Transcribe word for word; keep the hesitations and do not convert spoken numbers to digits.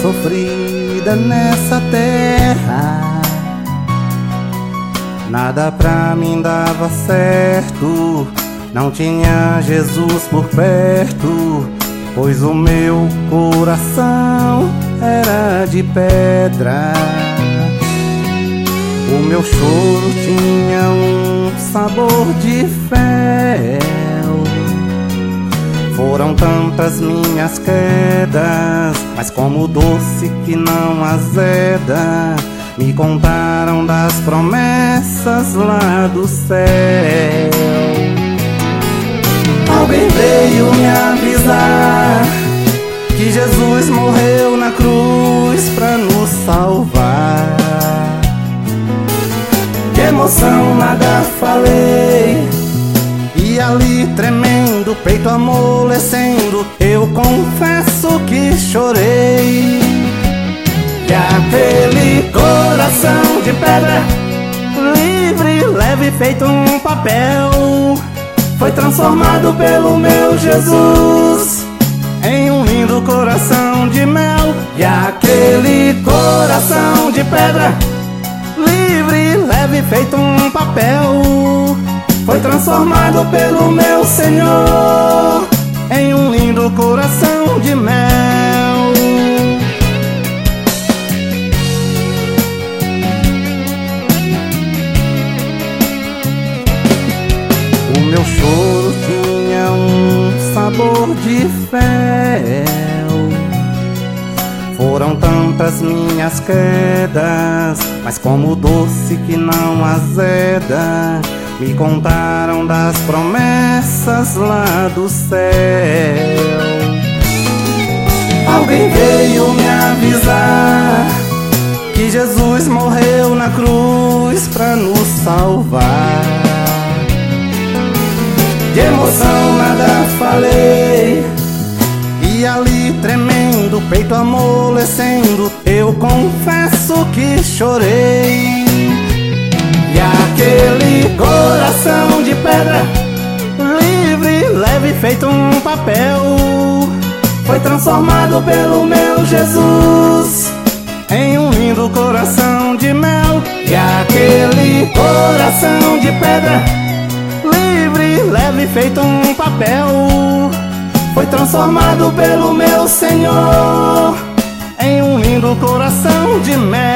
sofrida nessa terra, nada pra mim dava certo, não tinha Jesus por perto, pois o meu coração era de pedra. O meu choro tinha um sabor de fel. Foram tantas minhas quedas, mas como doce que não azeda, me contaram das promessas lá do céu. Alguém veio me avisar que Jesus morreu na cruz pra nos salvar. Que emoção, nada falei, e ali tremendo, peito amolecendo, eu confesso que chorei. E aquele coração de pedra, livre, leve, feito um papel, foi transformado pelo meu Jesus em um lindo coração de mel. E aquele coração de pedra, livre, leve, feito um papel, foi transformado pelo meu Senhor em um lindo coração de mel. O meu choro tinha um sabor de fel. Foram tantas minhas quedas, mas como doce que não azeda, me contaram das promessas lá do céu. Alguém veio me avisar que Jesus morreu na cruz pra nos salvar. De emoção nada falei, e ali tremendo, peito amolecendo, eu confesso que chorei. E aquele coração de pedra, livre, leve, feito um papel, foi transformado pelo meu Jesus em um lindo coração de mel. E aquele coração de pedra, livre, leve, feito um papel, foi transformado pelo meu Senhor em um lindo coração de mel.